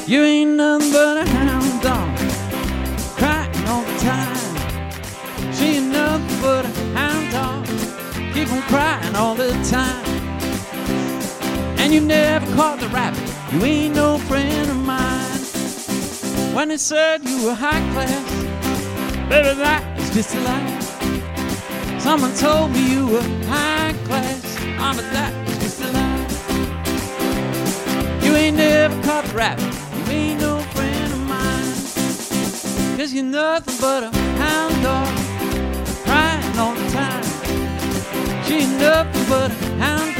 You ain't nothing but a hound dog, crying all the time. She ain't nothing but a hound dog, keep on crying all the time. And you never caught the rabbit, you ain't no friend of mine. When they said you were high class, baby, that is just a lie. Someone told me you were high class, but that is just a lie. You ain't never caught the rabbit, you ain't no friend of mine. 'Cause you're nothing but a hound dog, crying all the time. She ain't nothing but a hound